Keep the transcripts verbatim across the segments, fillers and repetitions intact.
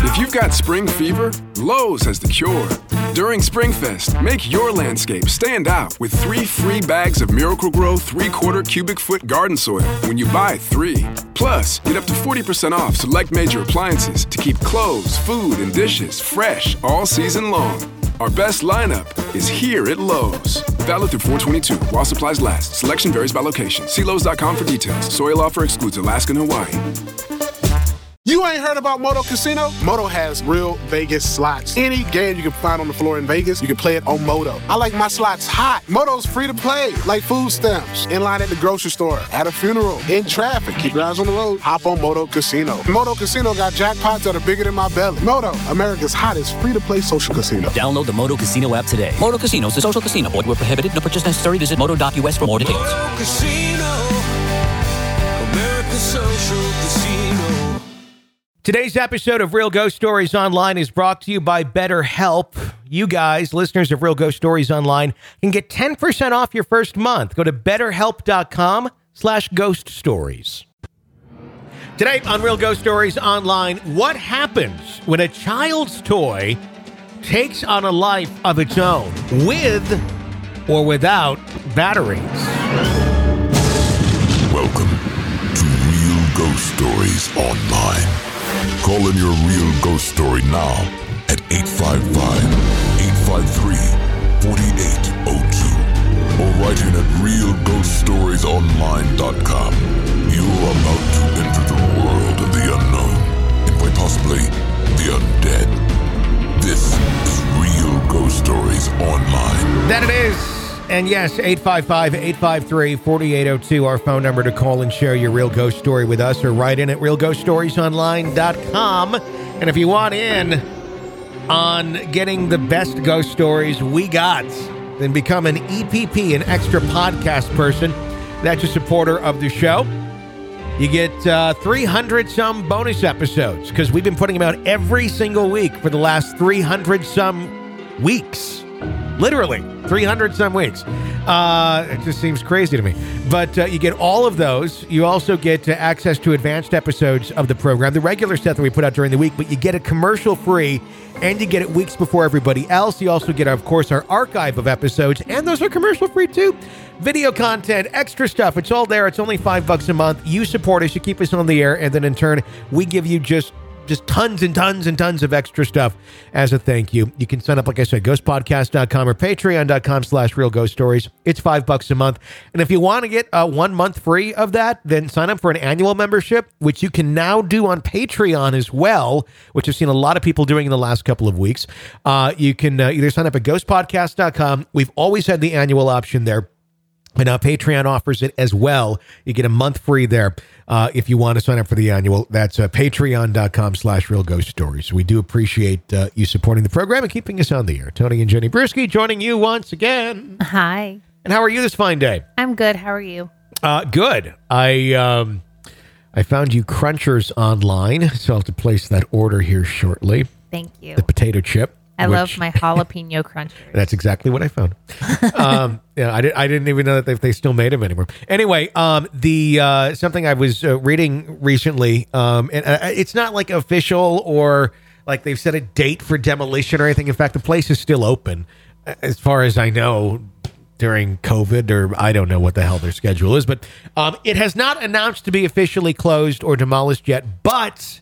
If you've got spring fever, Lowe's has the cure. During SpringFest, make your landscape stand out with three free bags of Miracle-Gro three-quarter cubic foot garden soil when you buy three. Plus, get up to forty percent off select major appliances to keep clothes, food, and dishes fresh all season long. Our best lineup is here at Lowe's. Valid through four twenty-two while supplies last. Selection varies by location. See Lowe's dot com for details. Soil offer excludes Alaska and Hawaii. You ain't heard about Moto Casino? Moto has real Vegas slots. Any game you can find on the floor in Vegas, you can play it on Moto. I like my slots hot. Moto's free to play, like food stamps. In line at the grocery store, at a funeral, in traffic. Keep your eyes on the road. Hop on Moto Casino. Moto Casino got jackpots that are bigger than my belly. Moto, America's hottest free-to-play social casino. Download the Moto Casino app today. Moto Casino is a social casino. Void where prohibited. No purchase necessary. Visit moto dot u s for more details. Moto Casino, America's social casino. Today's episode of Real Ghost Stories Online is brought to you by BetterHelp. You guys, listeners of Real Ghost Stories Online, can get ten percent off your first month. Go to betterhelp.com slash ghost stories. Today on Real Ghost Stories Online, what happens when a child's toy takes on a life of its own, with or without batteries? Welcome to Real Ghost Stories Online. Call in your real ghost story now at eight five five, eight five three, four eight zero two or write in at real ghost stories online dot com. You are about to enter the world of the unknown and quite possibly the undead. This is Real Ghost Stories Online. That it is. And yes, eight five five, eight five three, four eight zero two, our phone number to call and share your real ghost story with us, or write in at real ghost stories online dot com. And if you want in on getting the best ghost stories we got, then become an E P P, an extra podcast person. That's a supporter of the show. You get uh, three hundred some bonus episodes, because we've been putting them out every single week for the last three hundred some weeks. Literally, three hundred some weeks. Uh, it just seems crazy to me. But uh, you get all of those. You also get uh, access to advanced episodes of the program, the regular stuff that we put out during the week, but you get it commercial free, and you get it weeks before everybody else. You also get, of course, our archive of episodes, and those are commercial free too. Video content, extra stuff. It's all there. It's only five bucks a month. You support us. You keep us on the air, and then in turn, we give you just Just tons and tons and tons of extra stuff as a thank you. You can sign up, like I said, ghost podcast dot com or patreon dot com slash real ghost stories. It's five bucks a month. And if you want to get uh, one month free of that, then sign up for an annual membership, which you can now do on Patreon as well, which I've seen a lot of people doing in the last couple of weeks. Uh, you can uh, either sign up at ghost podcast dot com. We've always had the annual option there. And now Patreon offers it as well. You get a month free there uh, if you want to sign up for the annual. That's uh, patreon dot com slash real ghost stories. We do appreciate uh, you supporting the program and keeping us on the air. Tony and Jenny Bruschi joining you once again. Hi. And how are you this fine day? I'm good. How are you? Uh, good. I um, I found you Crunchers online, so I'll have to place that order here shortly. Thank you. The potato chip. I which, love my jalapeno crunchers. That's exactly what I found. um, yeah, I, did, I didn't even know that they, they still made them anymore. Anyway, um, the uh, something I was uh, reading recently, um, and uh, it's not like official or like they've set a date for demolition or anything. In fact, the place is still open, as far as I know, during COVID, or I don't know what the hell their schedule is. But um, it has not announced to be officially closed or demolished yet, but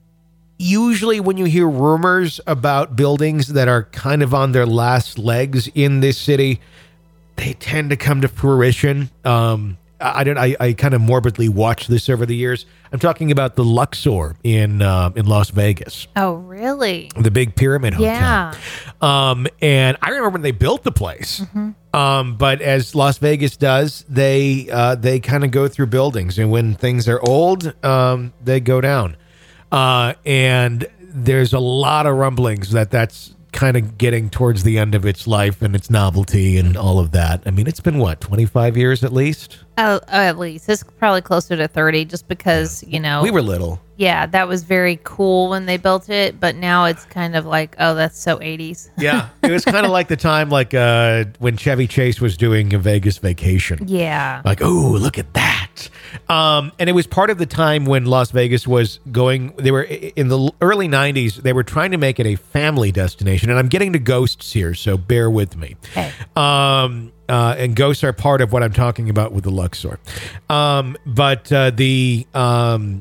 usually when you hear rumors about buildings that are kind of on their last legs in this city, they tend to come to fruition. Um, I don't. I, I kind of morbidly watched this over the years. I'm talking about the Luxor in uh, in Las Vegas. Oh, really? The big pyramid hotel. Yeah. Um, and I remember when they built the place. Mm-hmm. Um, but as Las Vegas does, they uh, they kind of go through buildings, and when things are old, um, they go down. Uh, and there's a lot of rumblings that that's kind of getting towards the end of its life and its novelty and all of that. I mean, it's been what, twenty-five years at least? Oh, at least. It's probably closer to thirty, just because, you know. We were little. Yeah, that was very cool when they built it, but now it's kind of like, oh, that's so eighties. Yeah, it was kind of like the time like uh, when Chevy Chase was doing a Vegas Vacation. Yeah. Like, oh, look at that. Um, and it was part of the time when Las Vegas was going, they were in the early nineties, they were trying to make it a family destination. And I'm getting to ghosts here, so bear with me. Okay. Um, uh, and ghosts are part of what I'm talking about with the Luxor. Um, but uh, the um,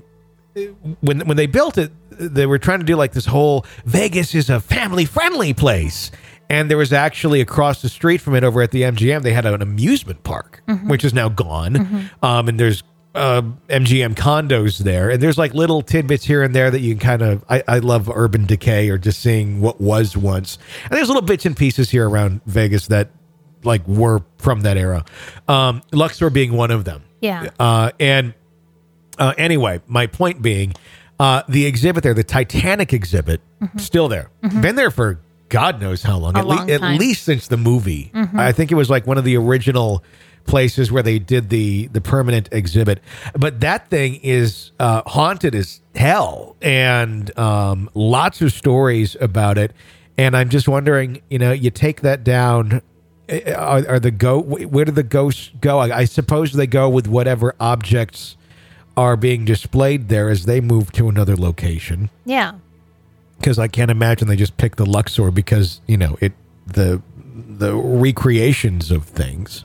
when when they built it, they were trying to do like this whole Vegas is a family-friendly place. And there was actually across the street from it over at the M G M, they had an amusement park, mm-hmm. which is now gone. Mm-hmm. Um, and there's uh, M G M condos there. And there's like little tidbits here and there that you can kind of, I, I love urban decay or just seeing what was once. And there's little bits and pieces here around Vegas that like were from that era. Um, Luxor being one of them. Yeah. Uh, and uh, anyway, my point being, uh, the exhibit there, the Titanic exhibit, mm-hmm. still there. Mm-hmm. Been there for God knows how long. A At, long le- at time. least since the movie. Mm-hmm. I think it was like one of the original places where they did the the permanent exhibit. But that thing is uh, haunted as hell, and um, lots of stories about it. And I'm just wondering, you know, you take that down. Are, are the go? Where do the ghosts go? I, I suppose they go with whatever objects are being displayed there as they move to another location. Yeah. Because I can't imagine they just pick the Luxor because, you know, it the the recreations of things.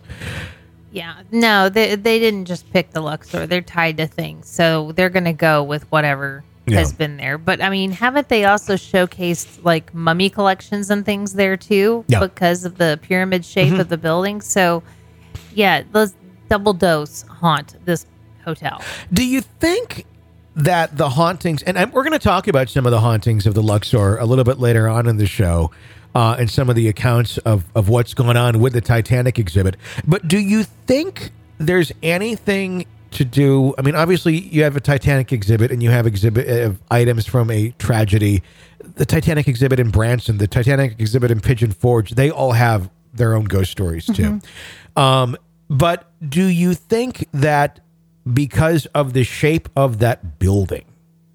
Yeah. No, they they didn't just pick the Luxor. They're tied to things. So they're going to go with whatever Yeah. has been there. But I mean, haven't they also showcased like mummy collections and things there too? Yeah. Because of the pyramid shape Mm-hmm. of the building. So yeah, let's double dose haunt this hotel. Do you think that the hauntings, and I'm, we're going to talk about some of the hauntings of the Luxor a little bit later on in the show, uh, and some of the accounts of, of what's going on with the Titanic exhibit. But do you think there's anything to do? I mean, obviously you have a Titanic exhibit and you have exhibit uh, items from a tragedy. The Titanic exhibit in Branson, the Titanic exhibit in Pigeon Forge, they all have their own ghost stories too. Mm-hmm. Um, but do you think that because of the shape of that building,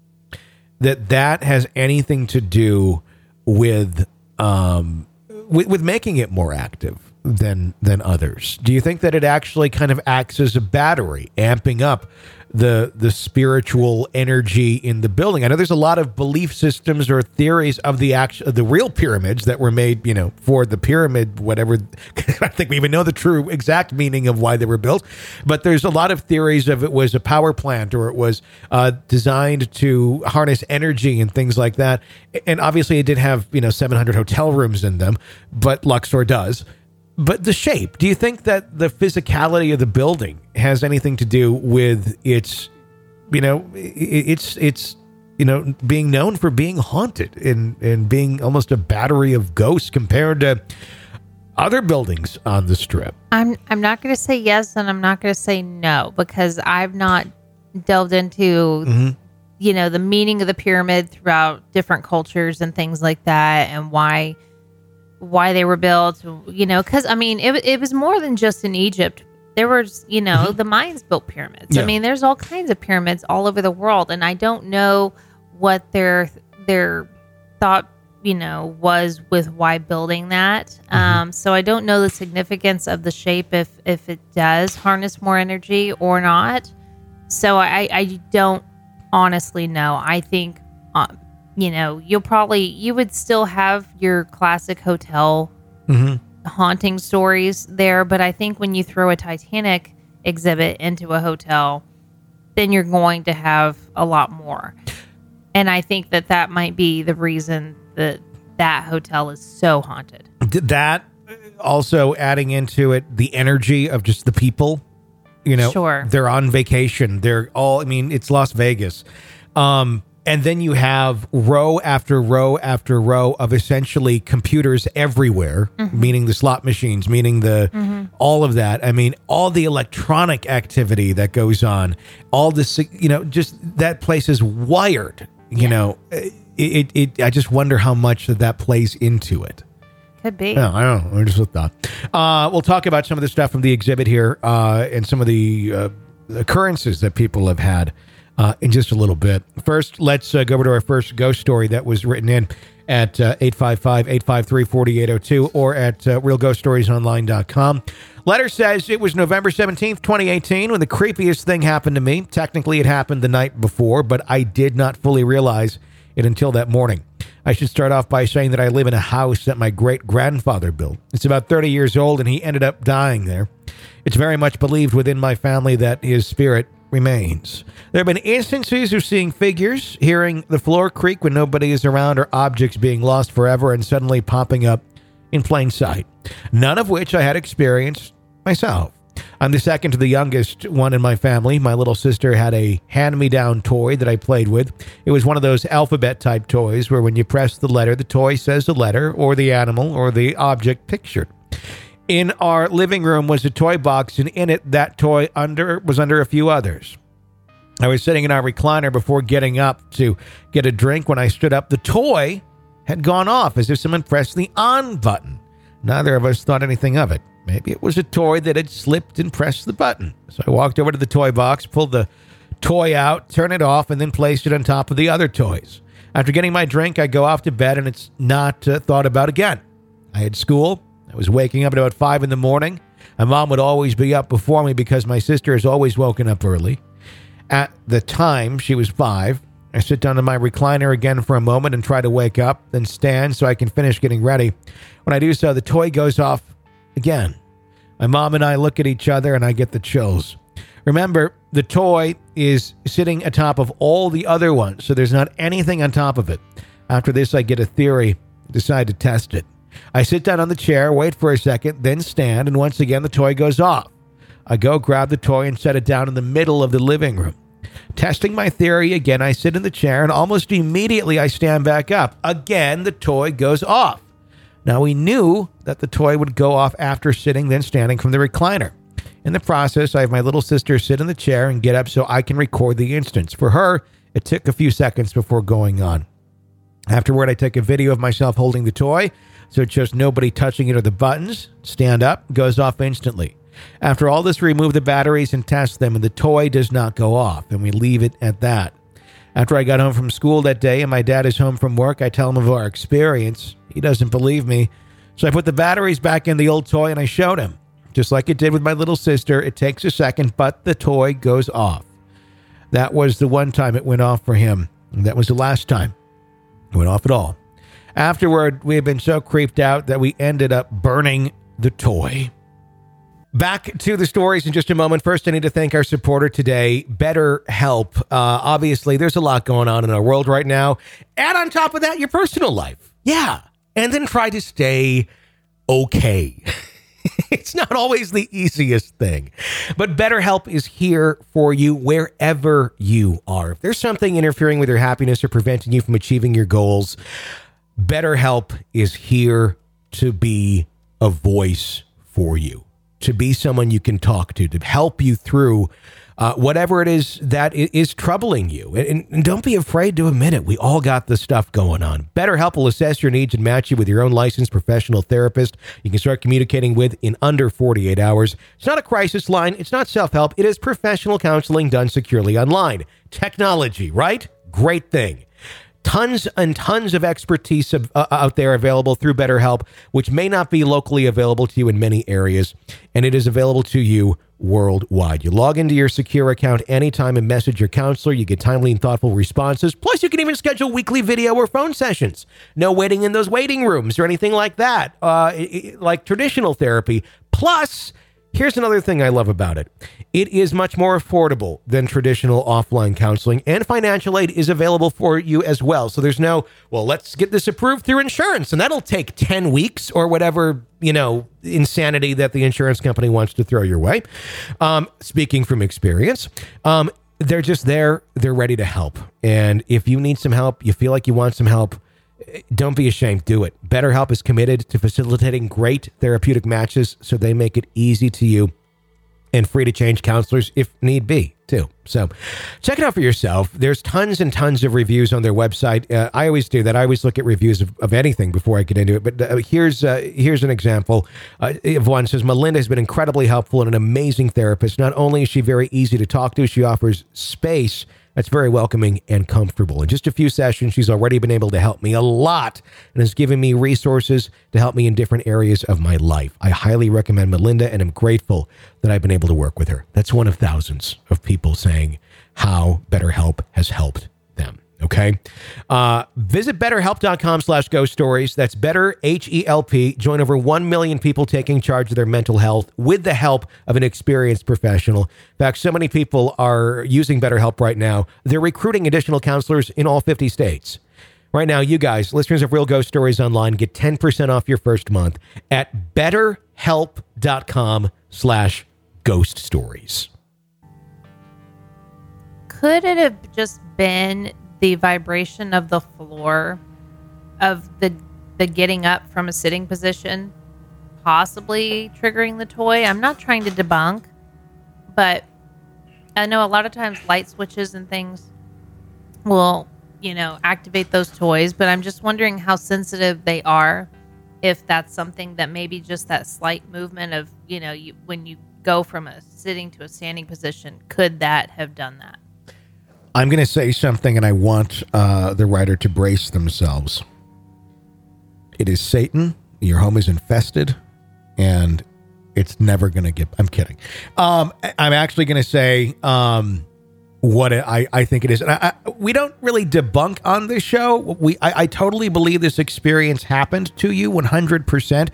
that that has anything to do with um with, with making it more active than than others? Do you think that it actually kind of acts as a battery, amping up the the spiritual energy in the building? I know there's a lot of belief systems or theories of the act, of the real pyramids that were made, you know, for the pyramid, whatever. I think we even know the true exact meaning of why they were built. But there's a lot of theories of it was a power plant or it was uh, designed to harness energy and things like that. And obviously it did have, you know, seven hundred hotel rooms in them, but Luxor does. But the shape, do you think that the physicality of the building has anything to do with its, you know, it's, it's, you know, being known for being haunted and, and being almost a battery of ghosts compared to other buildings on the Strip? I'm I'm not going to say yes and I'm not going to say no because I've not delved into Mm-hmm. you know the meaning of the pyramid throughout different cultures and things like that and why why they were built, you know, because I mean it it was more than just in Egypt. There was, you know, Mm-hmm. the Mayans built pyramids. Yeah. I mean, there's all kinds of pyramids all over the world, and I don't know what their their thought, you know, was with why building that. Mm-hmm. Um, so I don't know the significance of the shape if if it does harness more energy or not. So I I don't honestly know. I think, um, you know, you'll probably you would still have your classic hotel Mm-hmm. haunting stories there, but I think when you throw a Titanic exhibit into a hotel, then you're going to have a lot more. And I think that that might be the reason that that hotel is so haunted. Did that also adding into it the energy of just the people, you know, Sure. they're on vacation. They're all, I mean, it's Las Vegas. Um, and then you have row after row after row of essentially computers everywhere, Mm-hmm. meaning the slot machines, meaning the, all of that. I mean, all the electronic activity that goes on, all this, you know, just that place is wired, you Yeah. know, it, it, it, I just wonder how much that that plays into it. Could be. No, I don't know. I just thought. Uh, we'll talk about some of the stuff from the exhibit here uh, and some of the uh, occurrences that people have had uh, in just a little bit. First, let's uh, go over to our first ghost story that was written in at uh, eight five five, eight five three, four eight zero two or at uh, real ghost stories online dot com. Letter says, it was November seventeenth, twenty eighteen, when the creepiest thing happened to me. Technically, it happened the night before, but I did not fully realize it until that morning. I should start off by saying that I live in a house that my great-grandfather built. It's about thirty years old, and he ended up dying there. It's very much believed within my family that his spirit remains. There have been instances of seeing figures, hearing the floor creak when nobody is around, or objects being lost forever and suddenly popping up in plain sight, none of which I had experienced myself. I'm the second to the youngest one in my family. My little sister had a hand-me-down toy that I played with. It was one of those alphabet-type toys where when you press the letter, the toy says the letter or the animal or the object pictured. In our living room was a toy box, and in it, that toy under was under a few others. I was sitting in our recliner before getting up to get a drink. When I stood up, the toy had gone off as if someone pressed the on button. Neither of us thought anything of it. Maybe it was a toy that had slipped and pressed the button. So I walked over to the toy box, pulled the toy out, turned it off, and then placed it on top of the other toys. After getting my drink, I go off to bed, and it's not uh, thought about again. I had school. I was waking up at about five in the morning. My mom would always be up before me because my sister has always woken up early. At the time, she was five. I sit down in my recliner again for a moment and try to wake up, then stand so I can finish getting ready. When I do so, the toy goes off again. My mom and I look at each other, and I get the chills. Remember, the toy is sitting atop of all the other ones, so there's not anything on top of it. After this, I get a theory, decide to test it. I sit down on the chair, wait for a second, then stand, and once again the toy goes off. I go grab the toy and set it down in the middle of the living room. Testing my theory again, I sit in the chair, and almost immediately I stand back up. Again, the toy goes off. Now, we knew that the toy would go off after sitting, then standing from the recliner. In the process, I have my little sister sit in the chair and get up so I can record the instance. For her, it took a few seconds before going on. Afterward, I take a video of myself holding the toy, so it shows nobody touching it or the buttons. Stand up, goes off instantly. After all this, we remove the batteries and test them, and the toy does not go off, and we leave it at that. After I got home from school that day and my dad is home from work, I tell him of our experience. He doesn't believe me, so I put the batteries back in the old toy and I showed him. Just like it did with my little sister, it takes a second, but the toy goes off. That was the one time it went off for him, and that was the last time it went off at all. Afterward, we had been so creeped out that we ended up burning the toy. Back to the stories in just a moment. First, I need to thank our supporter today, BetterHelp. Uh, obviously, there's a lot going on in our world right now. Add on top of that your personal life. Yeah. And then try to stay okay. It's not always the easiest thing. But BetterHelp is here for you wherever you are. If there's something interfering with your happiness or preventing you from achieving your goals, BetterHelp is here to be a voice for you, to be someone you can talk to, to help you through uh, whatever it is that is troubling you. And, and don't be afraid to admit it. We all got this stuff going on. BetterHelp will assess your needs and match you with your own licensed professional therapist you can start communicating with in under forty-eight hours. It's not a crisis line. It's not self-help. It is professional counseling done securely online. Technology, right? Great thing. Tons and tons of expertise uh, out there available through BetterHelp, which may not be locally available to you in many areas, and it is available to you worldwide. You log into your secure account anytime and message your counselor. You get timely and thoughtful responses. Plus, you can even schedule weekly video or phone sessions. No waiting in those waiting rooms or anything like that, uh, it, like traditional therapy. Plus, here's another thing I love about it. It is much more affordable than traditional offline counseling, and financial aid is available for you as well. So there's no, well, let's get this approved through insurance, and that'll take ten weeks or whatever, you know, insanity that the insurance company wants to throw your way. Um, speaking from experience, um, they're just there. They're ready to help. And if you need some help, you feel like you want some help, don't be ashamed. Do it. BetterHelp is committed to facilitating great therapeutic matches, so they make it easy to you and free to change counselors if need be, too. So check it out for yourself. There's tons and tons of reviews on their website. Uh, I always do that. I always look at reviews of, of anything before I get into it. But uh, here's uh, here's an example uh, of one. It says, Melinda has been incredibly helpful and an amazing therapist. Not only is she very easy to talk to, she offers space that's very welcoming and comfortable. In just a few sessions, she's already been able to help me a lot and has given me resources to help me in different areas of my life. I highly recommend Melinda and I'm grateful that I've been able to work with her. That's one of thousands of people saying how BetterHelp has helped them. Okay. Uh, visit betterhelp.com slash ghost stories. That's better, H E L P. Join over one million people taking charge of their mental health with the help of an experienced professional. In fact, so many people are using BetterHelp right now. They're recruiting additional counselors in all fifty states. Right now, you guys, listeners of Real Ghost Stories Online, get ten percent off your first month at betterhelp.com slash ghost stories. Could it have just been the vibration of the floor, of the the getting up from a sitting position, possibly triggering the toy? I'm not trying to debunk, but I know a lot of times light switches and things will, you know, activate those toys, but I'm just wondering how sensitive they are, if that's something that maybe just that slight movement of, you know, you, when you go from a sitting to a standing position, could that have done that? I'm going to say something, and I want uh, the writer to brace themselves. It is Satan. Your home is infested, and it's never going to get... I'm kidding. Um, I'm actually going to say um, what it, I, I think it is. And I, I, we don't really debunk on this show. We I, I totally believe this experience happened to you one hundred percent,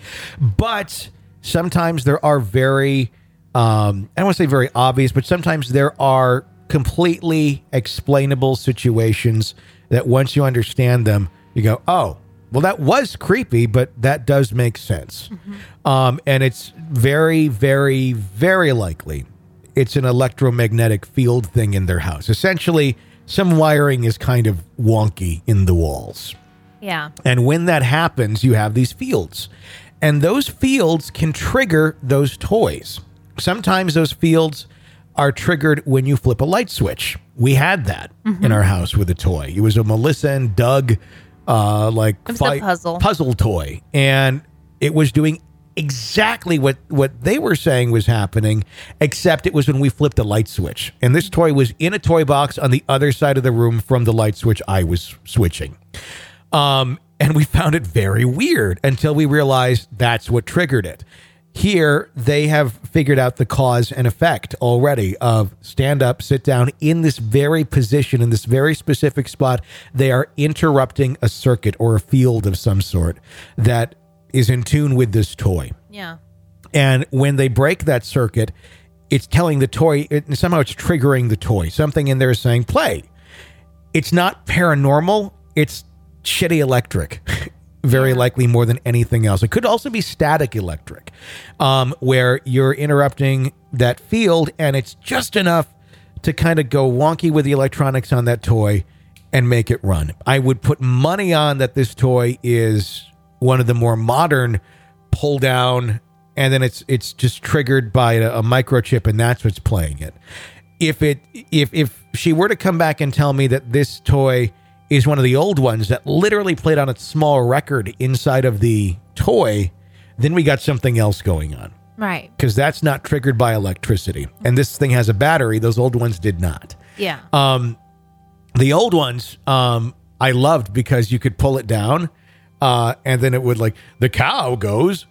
but sometimes there are very... Um, I don't want to say very obvious, but sometimes there are completely explainable situations that once you understand them, you go, oh, well, that was creepy, but that does make sense. Mm-hmm. Um, and it's very, very, very likely it's an electromagnetic field thing in their house. Essentially, some wiring is kind of wonky in the walls. Yeah. And when that happens, you have these fields. And those fields can trigger those toys. Sometimes those fields are triggered when you flip a light switch. We had that mm-hmm. in our house with a toy. It was a Melissa and Doug uh, like it was fight, a puzzle. puzzle toy. And it was doing exactly what, what they were saying was happening, except it was when we flipped a light switch. And this toy was in a toy box on the other side of the room from the light switch I was switching. Um, and we found it very weird until we realized that's what triggered it. Here, they have figured out the cause and effect already of stand up, sit down in this very position, in this very specific spot. They are interrupting a circuit or a field of some sort that is in tune with this toy. Yeah. And when they break that circuit, it's telling the toy, it, somehow it's triggering the toy. Something in there is saying, play. It's not paranormal. It's shitty electric. Very yeah. likely more than anything else. It could also be static electric, um, where you're interrupting that field and it's just enough to kind of go wonky with the electronics on that toy and make it run. I would put money on that this toy is one of the more modern pull down, and then it's it's just triggered by a, a microchip, and that's what's playing it. If it if if she were to come back and tell me that this toy is one of the old ones that literally played on a small record inside of the toy, then we got something else going on. Right. Because that's not triggered by electricity. And this thing has a battery. Those old ones did not. Yeah. Um, the old ones um, I loved because you could pull it down uh, and then it would like, the cow goes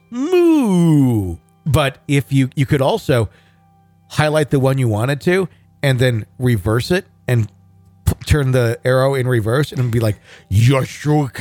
moo. But if you, you could also highlight the one you wanted to and then reverse it and turn the arrow in reverse and be like, so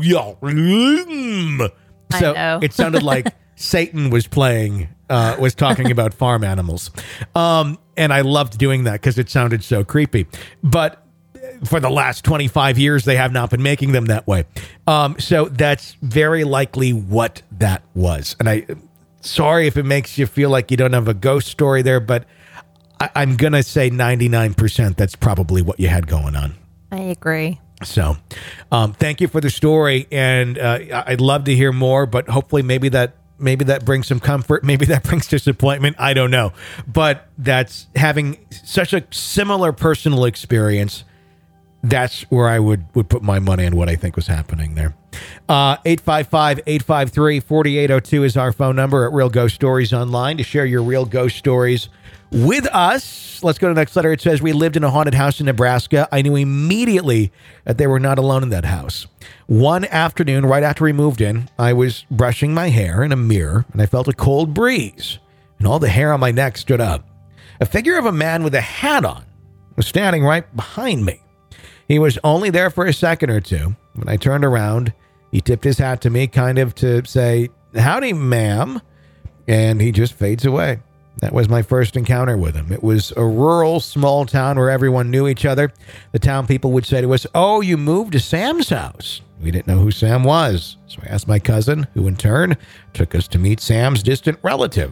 it sounded like Satan was playing, uh, was talking about farm animals. Um, and I loved doing that because it sounded so creepy. But for the last twenty-five years, they have not been making them that way. Um, so that's very likely what that was. And I, sorry if it makes you feel like you don't have a ghost story there, but I, I'm going to say ninety-nine percent that's probably what you had going on. I agree. So um, thank you for the story. And uh, I'd love to hear more, but hopefully maybe that maybe that brings some comfort. Maybe that brings disappointment. I don't know. But that's having such a similar personal experience. That's where I would, would put my money on what I think was happening there. Uh, eight five five, eight five three, four eight zero two is our phone number at Real Ghost Stories Online to share your real ghost stories with us. Let's go to the next letter. It says, we lived in a haunted house in Nebraska. I knew immediately that they were not alone in that house. One afternoon, right after we moved in, I was brushing my hair in a mirror, and I felt a cold breeze, and all the hair on my neck stood up. A figure of a man with a hat on was standing right behind me. He was only there for a second or two. When I turned around, he tipped his hat to me, kind of to say, howdy, ma'am, and he just fades away. That was my first encounter with him. It was a rural, small town where everyone knew each other. The town people would say to us, oh, you moved to Sam's house. We didn't know who Sam was, so I asked my cousin, who in turn took us to meet Sam's distant relative.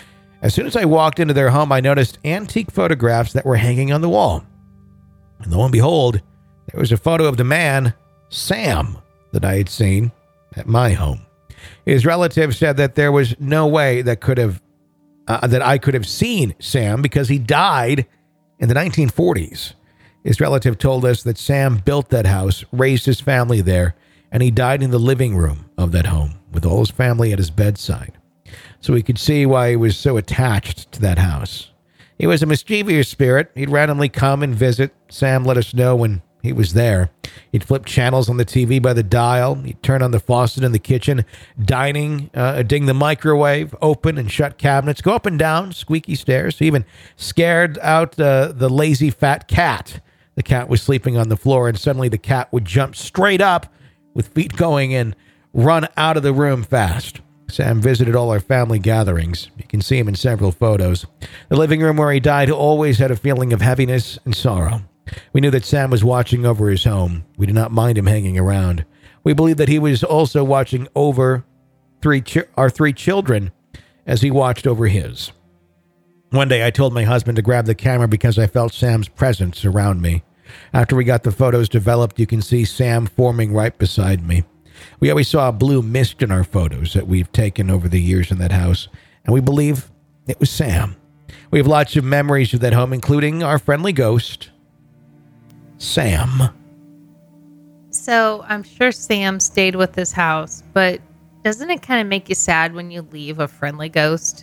As soon as I walked into their home, I noticed antique photographs that were hanging on the wall. And lo and behold, there was a photo of the man, Sam, that I had seen at my home. His relative said that there was no way that could have Uh, that I could have seen Sam because he died in the nineteen forties. His relative told us that Sam built that house, raised his family there, and he died in the living room of that home with all his family at his bedside. So we could see why he was so attached to that house. He was a mischievous spirit. He'd randomly come and visit. Sam let us know when he was there. He'd flip channels on the T V by the dial. He'd turn on the faucet in the kitchen, dining, uh, ding the microwave, open and shut cabinets, go up and down squeaky stairs. He even scared out uh, the lazy fat cat. The cat was sleeping on the floor, and suddenly the cat would jump straight up with feet going and run out of the room fast. Sam visited all our family gatherings. You can see him in several photos. The living room where he died always had a feeling of heaviness and sorrow. We knew that Sam was watching over his home. We did not mind him hanging around. We believed that he was also watching over three ch- our three children as he watched over his. One day I told my husband to grab the camera because I felt Sam's presence around me. After we got the photos developed, you can see Sam forming right beside me. We always saw a blue mist in our photos that we've taken over the years in that house, and we believe it was Sam. We have lots of memories of that home, including our friendly ghost, Sam. So I'm sure Sam stayed with this house, but doesn't it kind of make you sad when you leave a friendly ghost?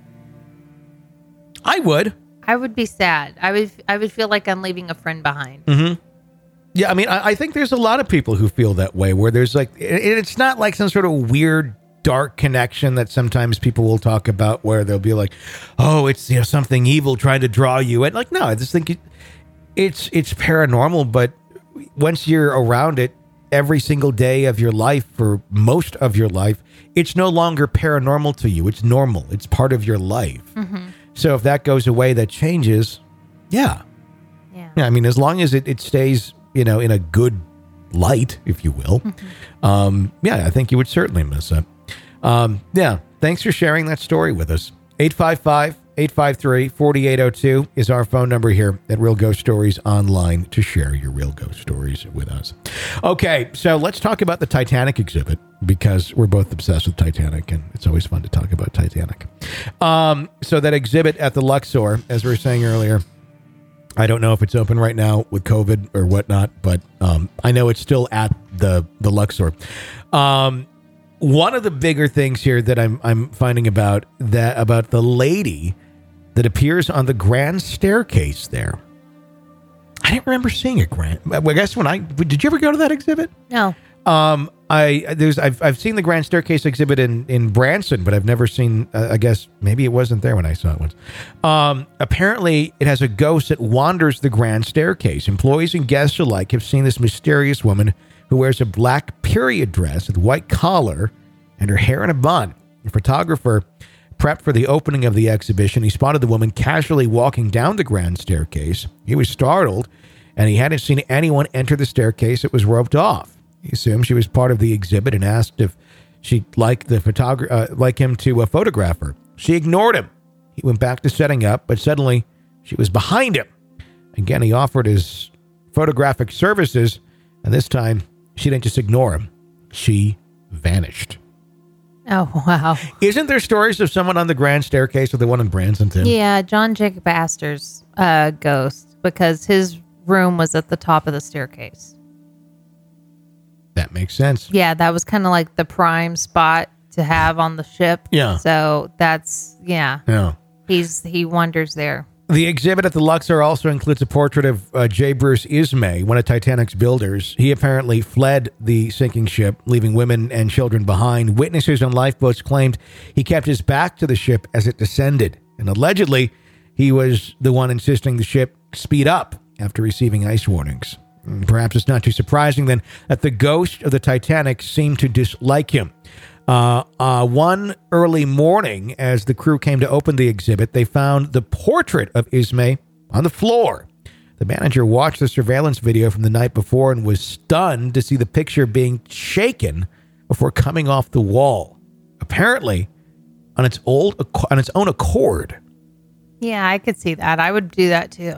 I would. I would be sad. I would I would feel like I'm leaving a friend behind. Mm-hmm. Yeah, I mean, I, I think there's a lot of people who feel that way, where there's like, it, it's not like some sort of weird, dark connection that sometimes people will talk about, where they'll be like, oh, it's, you know, something evil trying to draw you in. Like, no, I just think it, it's it's paranormal, but once you're around it every single day of your life, for most of your life, it's no longer paranormal to you. It's normal. It's part of your life. Mm-hmm. So if that goes away, that changes. Yeah. Yeah. Yeah. I mean, as long as it, it stays, you know, in a good light, if you will. Mm-hmm. Um, yeah, I think you would certainly miss it. Um, yeah. Thanks for sharing that story with us. eight five five, eight five three, four eight zero two is our phone number here at Real Ghost Stories Online to share your real ghost stories with us. Okay, so let's talk about the Titanic exhibit, because we're both obsessed with Titanic, and it's always fun to talk about Titanic. Um, so that exhibit at the Luxor, as we were saying earlier, I don't know if it's open right now with COVID or whatnot, but um, I know it's still at the, the Luxor. Um, one of the bigger things here that I'm I'm finding about that about the lady that appears on the grand staircase there. I didn't remember seeing a grand. I guess when I did you ever go to that exhibit? No. Um, I there's I've I've seen the grand staircase exhibit in in Branson, but I've never seen. Uh, I guess maybe it wasn't there when I saw it once. Um, apparently, it has a ghost that wanders the grand staircase. Employees and guests alike have seen this mysterious woman who wears a black period dress with white collar and her hair in a bun. The photographer prepped for the opening of the exhibition. He spotted the woman casually walking down the grand staircase. He was startled, and he hadn't seen anyone enter the staircase. It was roped off. He assumed she was part of the exhibit and asked if she'd like the photog- uh, like him to uh, photograph her. She ignored him. He went back to setting up, but suddenly she was behind him. Again, he offered his photographic services, and this time she didn't just ignore him. She vanished. Oh, wow. Isn't there stories of someone on the grand staircase, or the one in Branson too? Yeah, John Jacob Astor's uh, ghost, because his room was at the top of the staircase. That makes sense. Yeah, that was kind of like the prime spot to have on the ship. Yeah. So that's, yeah. Yeah. he's he wanders there. The exhibit at the Luxor also includes a portrait of uh, J. Bruce Ismay, one of Titanic's builders. He apparently fled the sinking ship, leaving women and children behind. Witnesses on lifeboats claimed he kept his back to the ship as it descended, and allegedly he was the one insisting the ship speed up after receiving ice warnings. Perhaps it's not too surprising then that the ghost of the Titanic seemed to dislike him. Uh, uh, one early morning, as the crew came to open the exhibit, they found the portrait of Ismay on the floor. The manager watched the surveillance video from the night before and was stunned to see the picture being shaken before coming off the wall, apparently on its old on its own accord. Yeah, I could see that. I would do that too.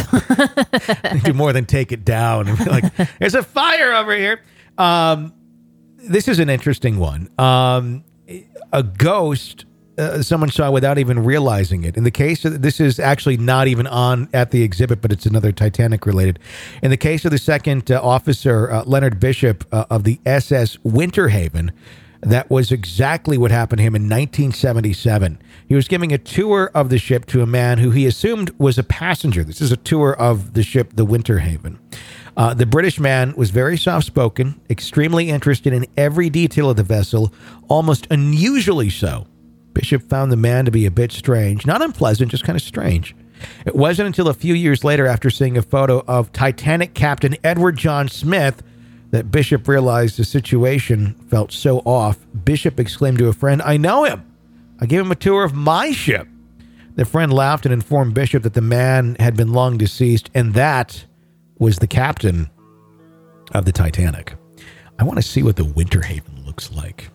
Do more than take it down and be like, there's a fire over here. Um, this is an interesting one. Um, a ghost, uh, someone saw without even realizing it. In the case of, this is actually not even on at the exhibit, but it's another Titanic related. In the case of the second uh, officer, uh, Leonard Bishop uh, of the S S Winter Haven, that was exactly what happened to him in nineteen seventy-seven. He was giving a tour of the ship to a man who he assumed was a passenger. This is a tour of the ship, the Winter Haven. Uh, the British man was very soft-spoken, extremely interested in every detail of the vessel, almost unusually so. Bishop found the man to be a bit strange, not unpleasant, just kind of strange. It wasn't until a few years later, after seeing a photo of Titanic Captain Edward John Smith, that Bishop realized the situation felt so off. Bishop exclaimed to a friend, "I know him. I gave him a tour of my ship." The friend laughed and informed Bishop that the man had been long deceased, and that was the captain of the Titanic. I want to see what the Winter Haven looks like.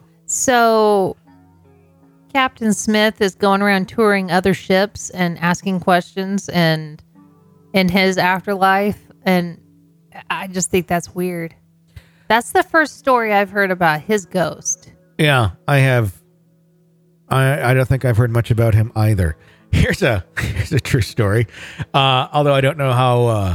So Captain Smith is going around touring other ships and asking questions and in his afterlife, and I just think that's weird. That's the first story I've heard about his ghost. Yeah, I have. I I don't think I've heard much about him either. Here's a here's a true story. Uh, although I don't know how uh,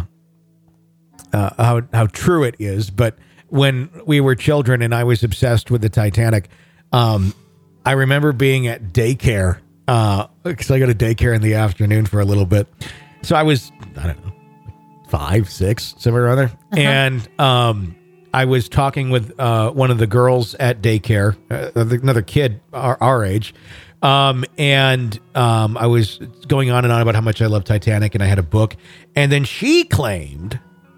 uh, how how true it is, but when we were children and I was obsessed with the Titanic, um, I remember being at daycare because uh, I go to daycare in the afternoon for a little bit. So I was I don't know five, six, somewhere or other, uh-huh. and um. I was talking with uh, one of the girls at daycare, uh, another kid our, our age, um, and um, I was going on and on about how much I love Titanic, and I had a book. And then she claimed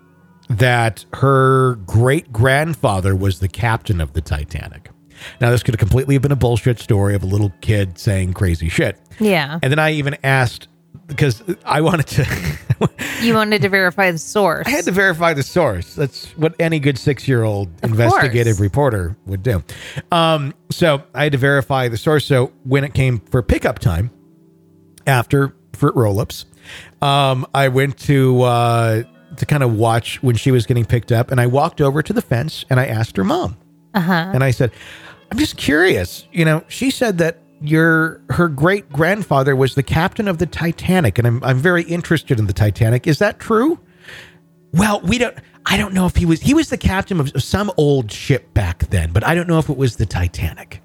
that her great-grandfather was the captain of the Titanic. Now, this could have completely have been a bullshit story of a little kid saying crazy shit. Yeah. And then I even asked, because I wanted to... You wanted to verify the source. I had to verify the source. That's what any good six-year-old Of investigative course. reporter would do. Um, so I had to verify the source. So when it came for pickup time, after Fruit Roll-Ups, um, I went to uh, to kind of watch when she was getting picked up, and I walked over to the fence, and I asked her mom. Uh-huh. And I said, I'm just curious. You know, she said that your her great grandfather was the captain of the Titanic, and I'm I'm very interested in the Titanic. Is that true? Well, we don't. I don't know if he was. He was the captain of some old ship back then, but I don't know if it was the Titanic.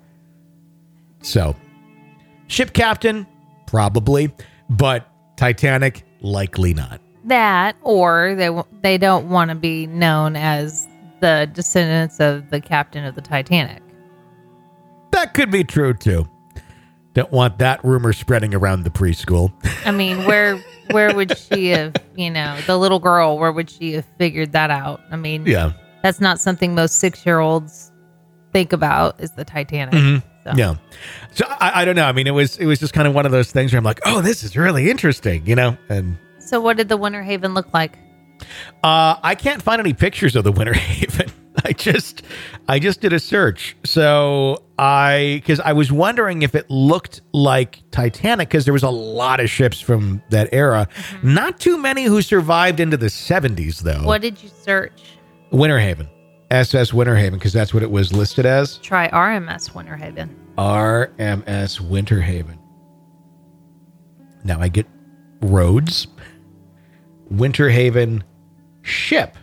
So, ship captain, probably, but Titanic, likely not. That, or they w- they don't want to be known as the descendants of the captain of the Titanic. That could be true too. Don't want that rumor spreading around the preschool. I mean, where where would she have, you know, the little girl, where would she have figured that out? I mean, Yeah. that's not something most six-year-olds think about, is the Titanic. Mhm. So. Yeah. So I, I don't know. I mean, it was it was just kind of one of those things where I'm like, oh, this is really interesting, you know? And So what did the Winter Haven look like? uh, I can't find any pictures of the Winter Haven. I just I just did a search. So I because I was wondering if it looked like Titanic, because there was a lot of ships from that era. Mm-hmm. Not too many who survived into the seventies, though. What did you search? Winter Haven. S S Winter Haven, because that's what it was listed as. Try R M S Winter Haven. R M S Winter Haven. Now I get roads. Winter Haven ship.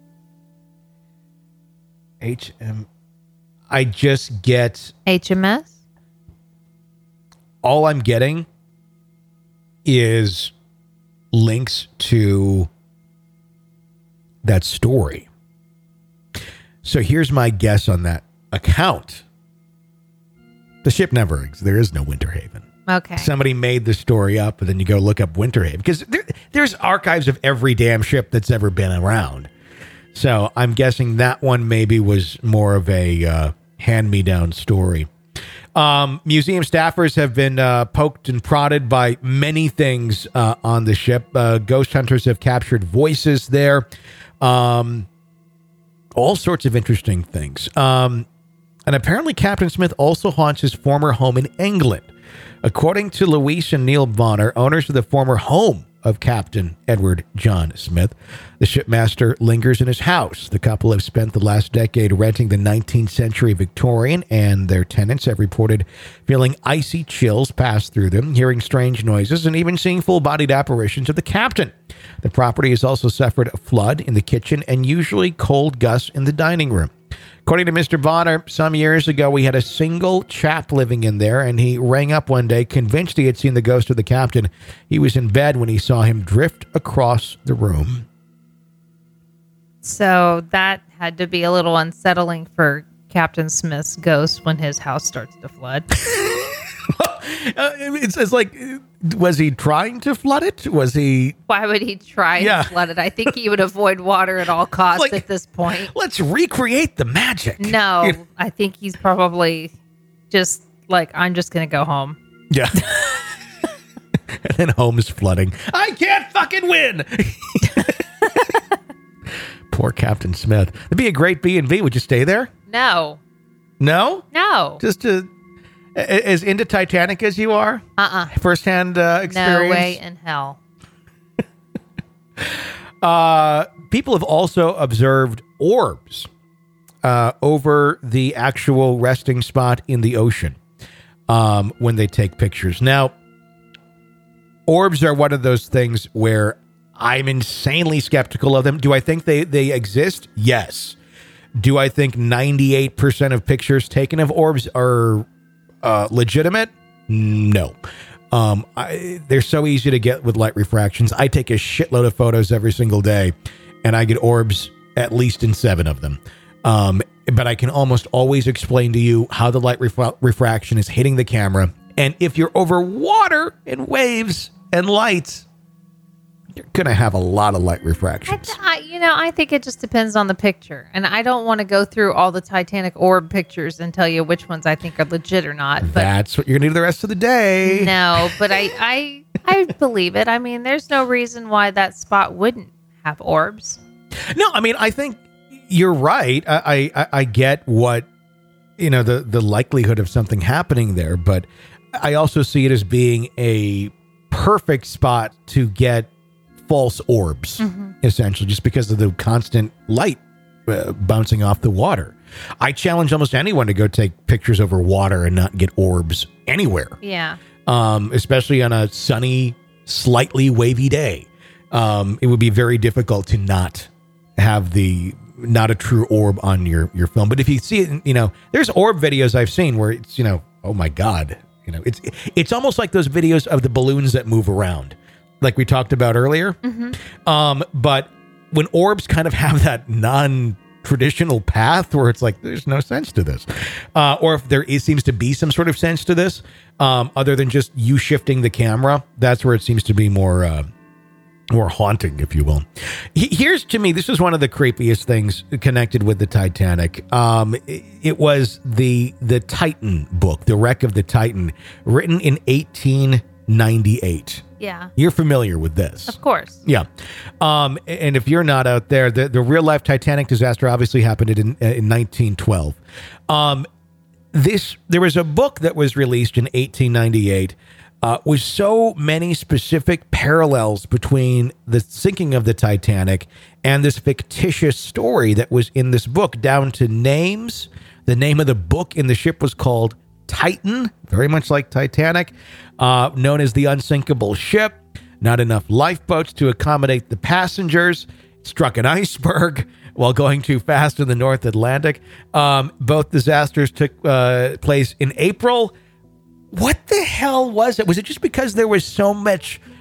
H M. I just get H M S? all I'm getting is links to that story. So here's my guess on that account. The ship never exists. There is no Winter Haven. Okay. Somebody made the story up, and then you go look up Winter Haven. Because there, there's archives of every damn ship that's ever been around. So I'm guessing that one maybe was more of a uh, hand-me-down story. Um, museum staffers have been uh, poked and prodded by many things uh, on the ship. Uh, ghost hunters have captured voices there. Um, all sorts of interesting things. Um, and apparently Captain Smith also haunts his former home in England. According to Louise and Neil Bonner, owners of the former home of Captain Edward John Smith, the shipmaster lingers in his house. The couple have spent the last decade renting the nineteenth century Victorian, and their tenants have reported feeling icy chills pass through them, hearing strange noises, and even seeing full-bodied apparitions of the captain. The property has also suffered a flood in the kitchen and usually cold gusts in the dining room. According to Mister Bonner, some years ago, we had a single chap living in there, and he rang up one day, convinced he had seen the ghost of the captain. He was in bed when he saw him drift across the room. So that had to be a little unsettling for Captain Smith's ghost when his house starts to flood. uh, it's, it's like, was he trying to flood it? Was he... Why would he try Yeah. and flood it? I think he would avoid water at all costs Like- at this point. Let's recreate the magic. No, I think he's probably just like, I'm just going to go home. Yeah. And then home is flooding. I can't fucking win. Poor Captain Smith. It'd be a great B and B. Would you stay there? No, No? no, Just to, a- as into Titanic as you are? uh-uh. First-hand uh, experience? No way in hell. Uh, people have also observed orbs uh, over the actual resting spot in the ocean um, when they take pictures. Now, orbs are one of those things where I'm insanely skeptical of them. Do I think they, they exist? Yes. Do I think ninety-eight percent of pictures taken of orbs are uh, legitimate? No. Um, I, they're so easy to get with light refractions. I take a shitload of photos every single day, and I get orbs at least in seven of them. Um, but I can almost always explain to you how the light ref- refraction is hitting the camera. And if you're over water and waves and lights, you're going to have a lot of light I, refractions. I, you know, I think it just depends on the picture. And I don't want to go through all the Titanic orb pictures and tell you which ones I think are legit or not. But That's what you're going to do the rest of the day. no, but I, I, I believe it. I mean, there's no reason why that spot wouldn't have orbs. No, I mean, I think you're right. I, I, I get what, you know, the, the likelihood of something happening there, but I also see it as being a perfect spot to get false orbs, mm-hmm. essentially, just because of the constant light uh, bouncing off the water. I challenge almost anyone to go take pictures over water and not get orbs anywhere. Yeah. Um, especially on a sunny, slightly wavy day. Um, it would be very difficult to not have the not a true orb on your your film. But if you see it, you know, there's orb videos I've seen where it's, you know, oh my God, you know, it's it's almost like those videos of the balloons that move around, like we talked about earlier. Mm-hmm. Um, but when orbs kind of have that non-traditional path where it's like, there's no sense to this. Uh, or if there is, seems to be some sort of sense to this, um, other than just you shifting the camera, that's where it seems to be more, uh, more haunting, if you will. He- Here's, to me, this is one of the creepiest things connected with the Titanic. Um, it, it was the, the Titan book, The Wreck of the Titan, written in eighteen ninety-eight. Yeah. You're familiar with this. Of course. Yeah. Um, and if you're not out there, the, the real life Titanic disaster obviously happened in, in nineteen twelve. Um, this, there was a book that was released in eighteen ninety-eight uh, with so many specific parallels between the sinking of the Titanic and this fictitious story that was in this book, down to names. The name of the book in the ship was called Titan, very much like Titanic, uh, known as the unsinkable ship. Not enough lifeboats to accommodate the passengers. Struck an iceberg while going too fast in the North Atlantic. Um, both disasters took uh, place in April. What the hell was it? Was it just because there was so much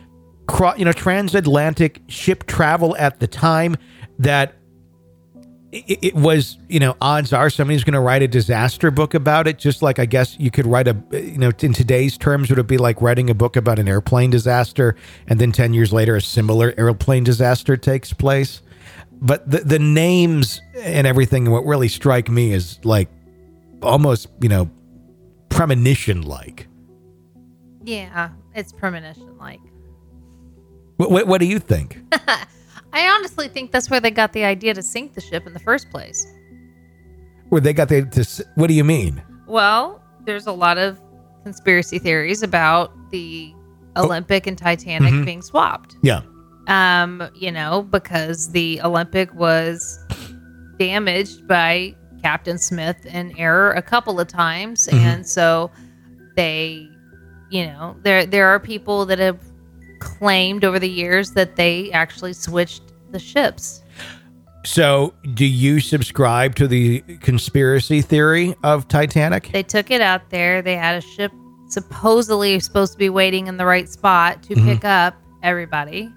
cro- you know, transatlantic ship travel at the time, that it, it was, you know, odds are somebody's going to write a disaster book about it. Just like I guess you could write a, you know, in today's terms, would it be like writing a book about an airplane disaster, and then ten years later a similar airplane disaster takes place? But the the names and everything, what really strike me is like almost, you know, premonition like. Yeah, it's premonition like. What, what, what do you think? I honestly think that's where they got the idea to sink the ship in the first place. Where they got the, to, what do you mean? Well, there's a lot of conspiracy theories about the Olympic and Titanic Mhm. being swapped. Yeah. Um, you know, because the Olympic was damaged by Captain Smith in error a couple of times. Mhm. And so they, you know, there there are people that have claimed over the years that they actually switched the ships. So do you subscribe to the conspiracy theory of Titanic? They took it out there. They had a ship supposedly supposed to be waiting in the right spot to Mhm. pick up everybody.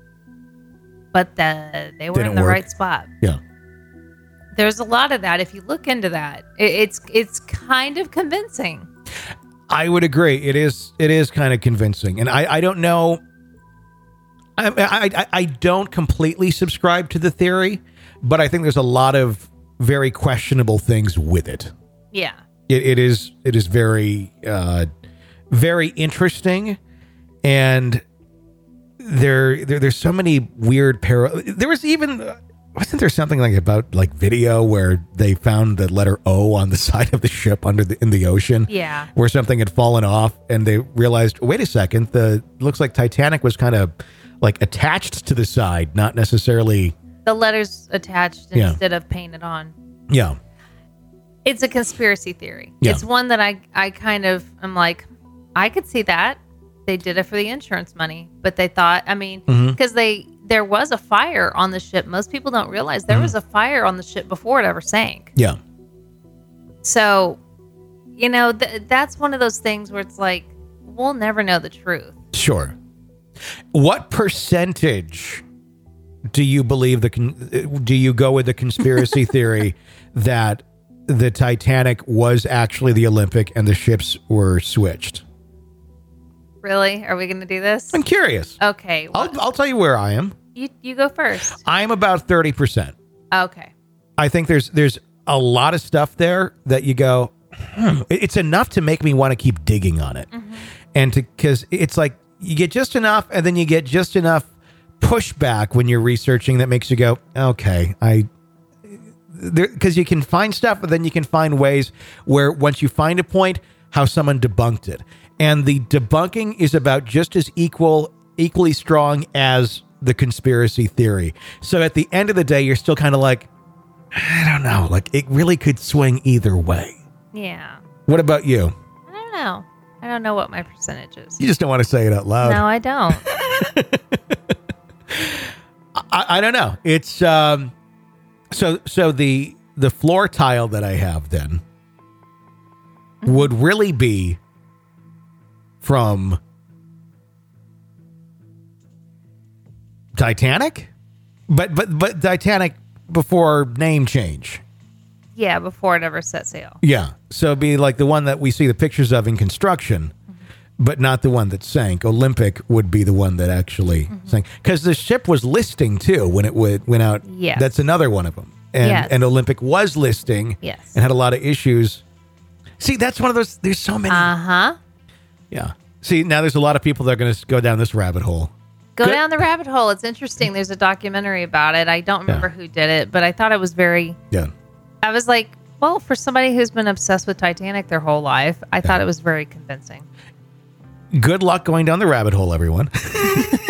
But the, they were Didn't in the work. right spot. Yeah. There's a lot of that. If you look into that, it, it's it's kind of convincing. I would agree. It is it is kind of convincing. And I, I don't know. I, I, I don't completely subscribe to the theory, but I think there's a lot of very questionable things with it. Yeah. It, it is it is very uh, very interesting, and there, there there's so many weird parallel. There was even wasn't there something like about like video where they found the letter O on the side of the ship under the in the ocean? Yeah. Where something had fallen off, and they realized, wait a second, the looks like Titanic was kind of like attached to the side, not necessarily. The letters attached Yeah. instead of painted on. Yeah. It's a conspiracy theory. Yeah. It's one that I, I kind of am like, I could see that. They did it for the insurance money, but they thought, I mean, because Mhm. they there was a fire on the ship. Most people don't realize there Mhm. was a fire on the ship before it ever sank. Yeah. So, you know, th- that's one of those things where it's like, we'll never know the truth. Sure. What percentage do you believe the con- do you go with the conspiracy theory that the Titanic was actually the Olympic and the ships were switched? Really? Are we going to do this? I'm curious. Okay. Well, I'll I'll tell you where I am. you you go first. I'm about thirty percent. Okay. I think there's there's a lot of stuff there that you go, hmm, it- it's enough to make me want to keep digging on it. And to because it's like you get just enough, and then you get just enough pushback when you're researching that makes you go, okay, I there because you can find stuff, but then you can find ways where once you find a point, how someone debunked it. And the debunking is about just as equal, equally strong as the conspiracy theory. So at the end of the day, you're still kind of like, I don't know, like it really could swing either way. Yeah. What about you? I don't know. I don't know what my percentage is. You just don't want to say it out loud. No, I don't. I, I don't know. It's um, so so the the floor tile that I have then would really be from Titanic, but but but Titanic before name change. Yeah, before it ever set sail. Yeah, so it'd be like the one that we see the pictures of in construction, but not the one that sank. Olympic would be the one that actually sank, because the ship was listing too when it would, went out. Yes. That's another one of them. And Yes. and Olympic was listing. Yes. And had a lot of issues. See, that's one of those. There's so many. Uh huh. Yeah. See, now there's a lot of people that are going to go down this rabbit hole. Go Good. down the rabbit hole. It's interesting. There's a documentary about it. I don't remember who did it, but I thought it was very. Yeah. I was like, well, for somebody who's been obsessed with Titanic their whole life, I thought it was very convincing. Good luck going down the rabbit hole, everyone.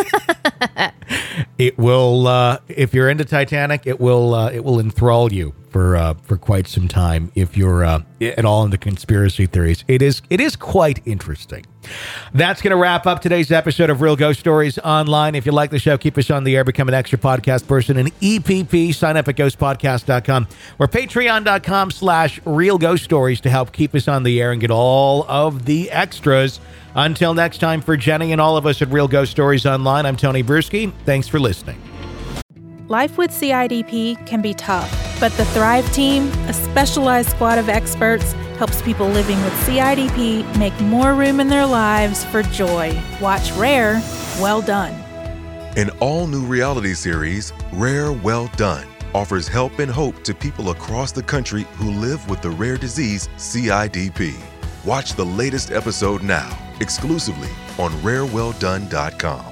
It will, uh, if you're into Titanic, it will, uh, it will enthrall you for uh, for quite some time if you're uh, at all into conspiracy theories. It is it is quite interesting. That's going to wrap up today's episode of Real Ghost Stories Online. If you like the show, keep us on the air, become an extra podcast person, an E P P. Sign up at ghost podcast dot com or patreon dot com slash real ghost stories to help keep us on the air and get all of the extras. Until next time, for Jenny and all of us at Real Ghost Stories Online, I'm Tony Bruschi. Thanks for listening. Life with C I D P can be tough, but the Thrive Team, a specialized squad of experts, helps people living with C I D P make more room in their lives for joy. Watch Rare, Well Done. An all-new reality series, Rare Well Done, offers help and hope to people across the country who live with the rare disease C I D P. Watch the latest episode now, exclusively on rare well done dot com.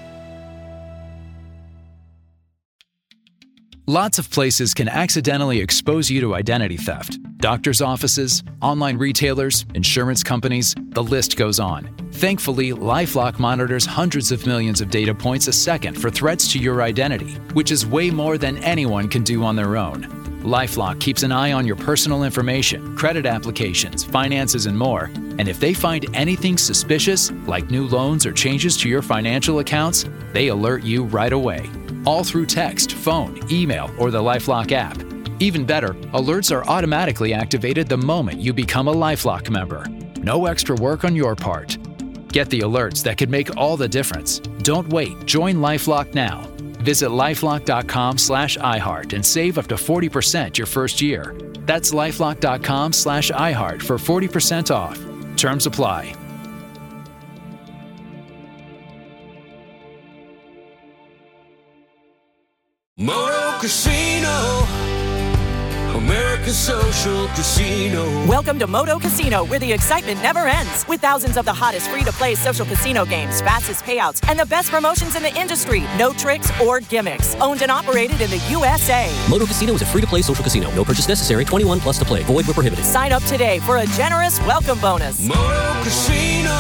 Lots of places can accidentally expose you to identity theft. Doctors' offices, online retailers, insurance companies, the list goes on. Thankfully, LifeLock monitors hundreds of millions of data points a second for threats to your identity, which is way more than anyone can do on their own. LifeLock keeps an eye on your personal information, credit applications, finances, and more. And if they find anything suspicious, like new loans or changes to your financial accounts, they alert you right away. All through text, phone, email, or the LifeLock app. Even better, alerts are automatically activated the moment you become a LifeLock member. No extra work on your part. Get the alerts that could make all the difference. Don't wait. Join LifeLock now. Visit lifelock dot com slash iHeart and save up to forty percent your first year. That's lifelock dot com slash iHeart for forty percent off. Terms apply. Moto Casino, America's social casino. Welcome to Moto Casino, where the excitement never ends. With thousands of the hottest free-to-play social casino games, fastest payouts, and the best promotions in the industry. No tricks or gimmicks. Owned and operated in the U S A. Moto Casino is a free-to-play social casino. No purchase necessary. twenty-one plus to play. Void where prohibited. Sign up today for a generous welcome bonus. Moto Casino,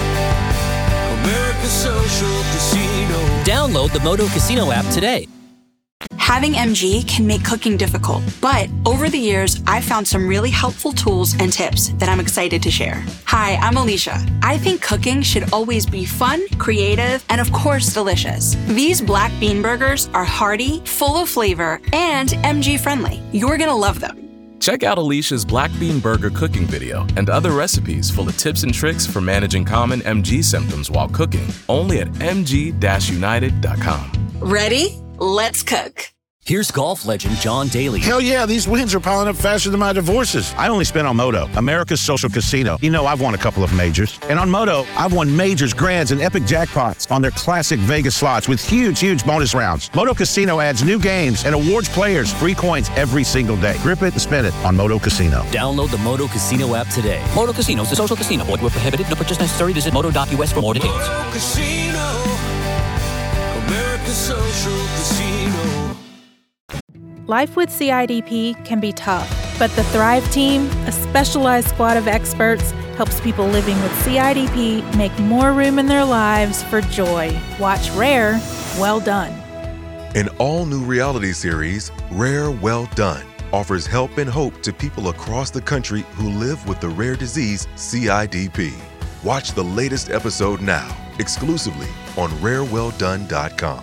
America's social casino. Download the Moto Casino app today. Having M G can make cooking difficult, but over the years, I've found some really helpful tools and tips that I'm excited to share. Hi, I'm Alicia. I think cooking should always be fun, creative, and of course, delicious. These black bean burgers are hearty, full of flavor, and M G friendly. You're gonna love them. Check out Alicia's Black Bean Burger cooking video and other recipes full of tips and tricks for managing common M G symptoms while cooking, only at m g dash united dot com. Ready? Let's cook. Here's golf legend John Daly. Hell yeah, these wins are piling up faster than my divorces. I only spent on Moto, America's social casino. You know, I've won a couple of majors. And on Moto, I've won majors, grands, and epic jackpots on their classic Vegas slots with huge, huge bonus rounds. Moto Casino adds new games and awards players free coins every single day. Grip it and spin it on Moto Casino. Download the Moto Casino app today. Moto Casino is a social casino. Void where prohibited. No purchase necessary. Visit moto dot u s for more details. Moto Casino, America's social casino. Life with C I D P can be tough, but the Thrive Team, a specialized squad of experts, helps people living with C I D P make more room in their lives for joy. Watch Rare, Well Done. An all-new reality series, Rare Well Done, offers help and hope to people across the country who live with the rare disease C I D P. Watch the latest episode now, exclusively on rare well done dot com.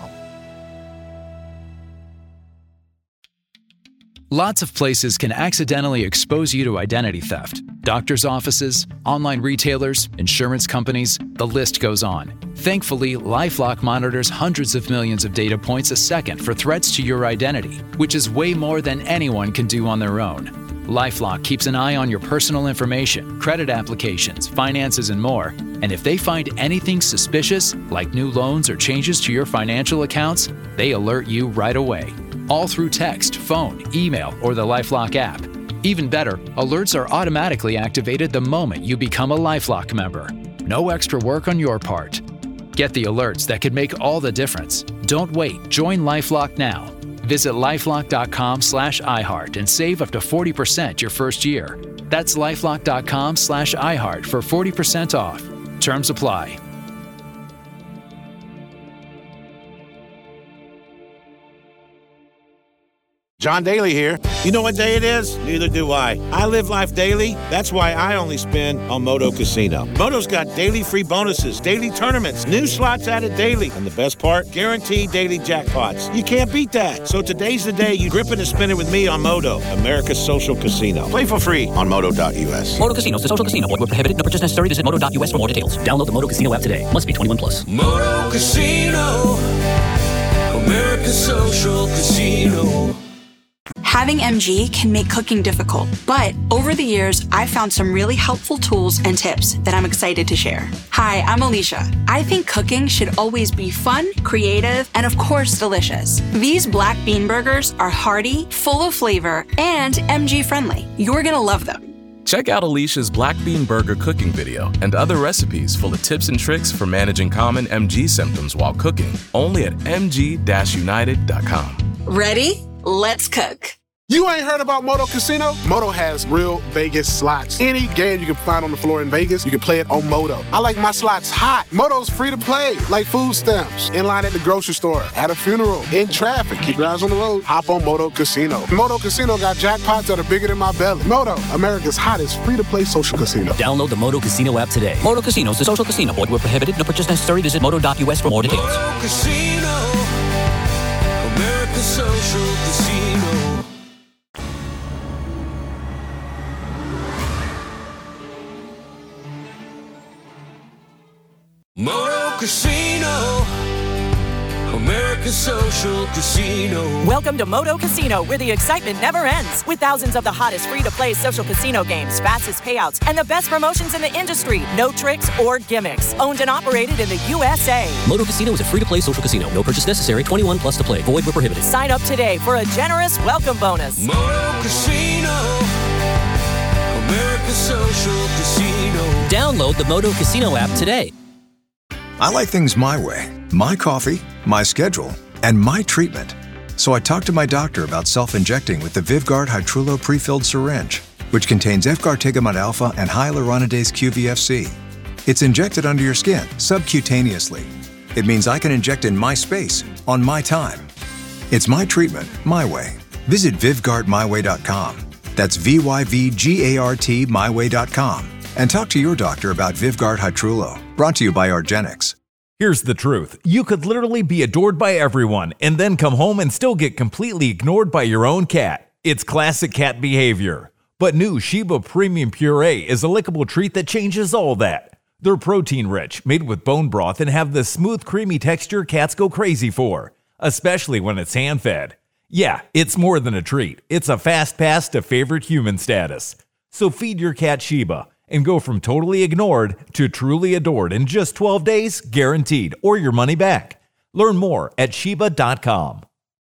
Lots of places can accidentally expose you to identity theft. Doctors' offices, online retailers, insurance companies, the list goes on. Thankfully, LifeLock monitors hundreds of millions of data points a second for threats to your identity, which is way more than anyone can do on their own. LifeLock keeps an eye on your personal information, credit applications, finances, and more. And if they find anything suspicious, like new loans or changes to your financial accounts, they alert you right away. All through text, phone, email, or the LifeLock app. Even better, alerts are automatically activated the moment you become a LifeLock member. No extra work on your part. Get the alerts that could make all the difference. Don't wait. Join LifeLock now. Visit lifelock dot com slash iHeart and save up to forty percent your first year. That's lifelock dot com slash iHeart for forty percent off. Terms apply. John Daly here. You know what day it is? Neither do I. I live life daily. That's why I only spin on Moto Casino. Moto's got daily free bonuses, daily tournaments, new slots added daily, and the best part, guaranteed daily jackpots. You can't beat that. So today's the day you grip it and spin it with me on Moto, America's social casino. Play for free on moto dot u s. Moto Casinos, the social casino. Void where prohibited. No purchase necessary. Visit moto dot u s for more details. Download the Moto Casino app today. Must be twenty-one plus. Moto Casino, America's social casino. Having M G can make cooking difficult, but over the years, I've found some really helpful tools and tips that I'm excited to share. Hi, I'm Alicia. I think cooking should always be fun, creative, and of course, delicious. These black bean burgers are hearty, full of flavor, and M G friendly. You're gonna love them. Check out Alicia's Black Bean Burger cooking video and other recipes full of tips and tricks for managing common M G symptoms while cooking, only at m g dash united dot com. Ready? Let's cook. You ain't heard about Moto Casino? Moto has real Vegas slots. Any game you can find on the floor in Vegas, you can play it on Moto. I like my slots hot. Moto's free to play, like food stamps. In line at the grocery store, at a funeral, in traffic. Keep your eyes on the road. Hop on Moto Casino. Moto Casino got jackpots that are bigger than my belly. Moto, America's hottest free-to-play social casino. Download the Moto Casino app today. Moto Casino is the social casino. Void where prohibited. No purchase necessary. Visit moto dot u s for more details. Moto Casino, America's social casino. Moto Casino, America's social casino. Welcome to Moto Casino, where the excitement never ends. With thousands of the hottest free-to-play social casino games, fastest payouts, and the best promotions in the industry. No tricks or gimmicks. Owned and operated in the U S A. Moto Casino is a free-to-play social casino. No purchase necessary. twenty-one plus to play. Void where prohibited. Sign up today for a generous welcome bonus. Moto Casino, America's social casino. Download the Moto Casino app today. I like things my way, my coffee, my schedule, and my treatment. So I talked to my doctor about self-injecting with the Vyvgart Hytrulo pre-filled syringe, which contains F-gartigimod alpha and hyaluronidase Q V F C. It's injected under your skin, subcutaneously. It means I can inject in my space, on my time. It's my treatment, my way. Visit Vyvgart my way dot com. That's V Y V G A R T my way dot com. And talk to your doctor about Vyvgart Hytrulo. Brought to you by argenx. Here's the truth. You could literally be adored by everyone and then come home and still get completely ignored by your own cat. It's classic cat behavior. But new Sheba Premium Puree is a lickable treat that changes all that. They're protein-rich, made with bone broth, and have the smooth, creamy texture cats go crazy for, especially when it's hand-fed. Yeah, it's more than a treat. It's a fast pass to favorite human status. So feed your cat Sheba and go from totally ignored to truly adored in just twelve days, guaranteed, or your money back. Learn more at Sheba dot com.